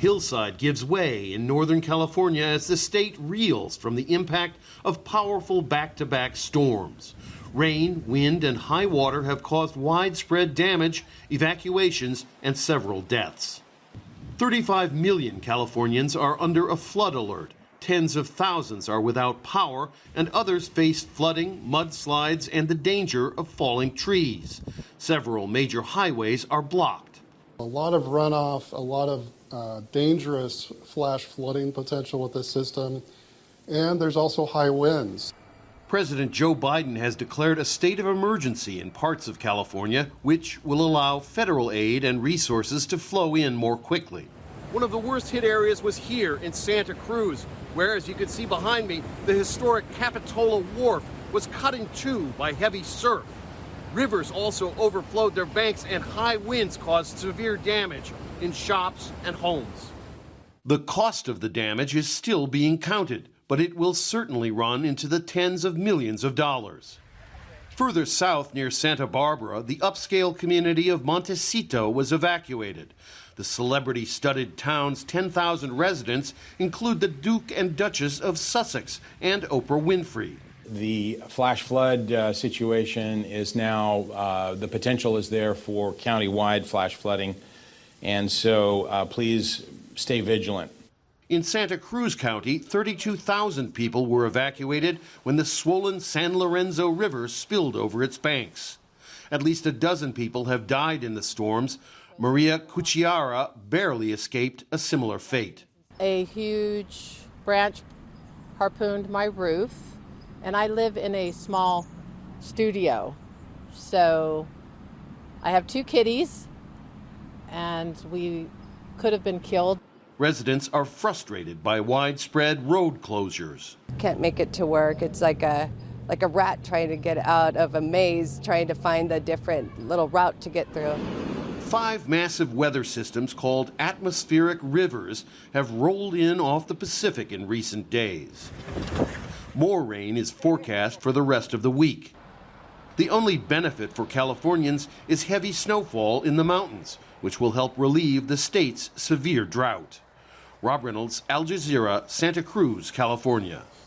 hillside gives way in Northern California as the state reels from the impact of powerful back-to-back storms. Rain, wind, and high water have caused widespread damage, evacuations, and several deaths. 35 million Californians are under a flood alert. Tens of thousands are without power, and others face flooding, mudslides, and the danger of falling trees. Several major highways are blocked. A lot of runoff, a lot of dangerous flash flooding potential with this system, and there's also high winds. President Joe Biden has declared a state of emergency in parts of California, which will allow federal aid and resources to flow in more quickly. One of the worst hit areas was here in Santa Cruz, where, as you can see behind me, the historic Capitola Wharf was cut in two by heavy surf. Rivers also overflowed their banks, and high winds caused severe damage in shops and homes. The cost of the damage is still being counted, but it will certainly run into the tens of millions of dollars. Further south near Santa Barbara, the upscale community of Montecito was evacuated. The celebrity-studded town's 10,000 residents include the Duke and Duchess of Sussex and Oprah Winfrey. The flash flood situation is now, the potential is there for county-wide flash flooding, and so please stay vigilant. In Santa Cruz County, 32,000 people were evacuated when the swollen San Lorenzo River spilled over its banks. At least a dozen people have died in the storms. Maria Cucciara barely escaped a similar fate. A huge branch harpooned my roof, and I live in a small studio. So I have two kitties, and we could have been killed. Residents are frustrated by widespread road closures. Can't make it to work. It's like a rat trying to get out of a maze, trying to find a different little route to get through. 5 massive weather systems called atmospheric rivers have rolled in off the Pacific in recent days. More rain is forecast for the rest of the week. The only benefit for Californians is heavy snowfall in the mountains, which will help relieve the state's severe drought. Rob Reynolds, Al Jazeera, Santa Cruz, California.